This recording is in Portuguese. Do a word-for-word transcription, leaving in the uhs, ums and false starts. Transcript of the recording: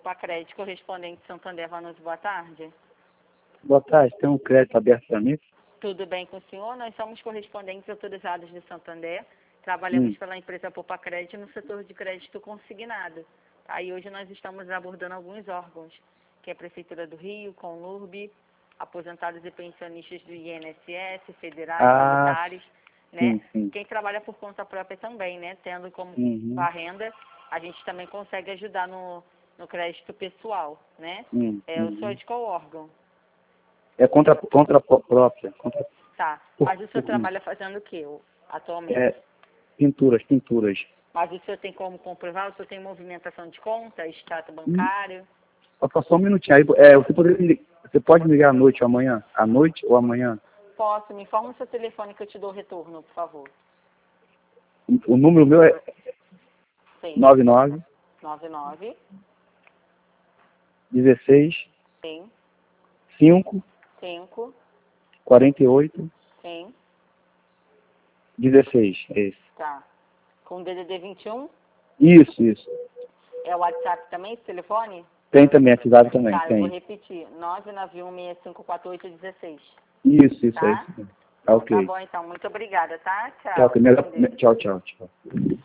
Pacred, correspondente Santander Vanucci, boa tarde. Boa tarde, tem um crédito aberto para mim? Tudo bem com o senhor? Nós somos correspondentes autorizados de Santander. Trabalhamos Hum. pela empresa Popacred no setor de crédito consignado. Tá? E hoje nós estamos abordando alguns órgãos, que é a Prefeitura do Rio, Conlurb, aposentados e pensionistas do I N S S, federais, Ah, militares, né? sim, sim. Quem trabalha por conta própria também, né? Tendo como Uhum. a renda, a gente também consegue ajudar no, no crédito pessoal, né? Hum, É, eu uhum. sou de qual órgão? É contra, contra pró- própria. Contra, Tá. por, Mas o senhor por, trabalha fazendo o quê o- atualmente? é, pinturas, pinturas. Mas o senhor tem como comprovar? O senhor tem movimentação de conta, extrato Hum, bancário? só só um minutinho. Aí, é, você, poderia, me li- você pode me ligar à noite ou amanhã? À noite ou amanhã? Posso. Me informa o seu telefone que eu te dou o retorno, por favor. O, o número meu é Sim. nove nove nove nove. dezesseis Sim. cinco cinco. quarenta e oito Sim. dezesseis. É esse. Tá. Com D D D vinte e um? Isso, isso. É o WhatsApp também, esse telefone? Tem também, atividade também, Tá, eu vou tem. repetir. nove nove um seis cinco quatro oito um seis. Isso, isso, Tá? é isso. Tá Então tá ok. bom, então. Muito obrigada, tá? Tchau, Tchau. primeira, Com Deus. tchau, tchau, tchau.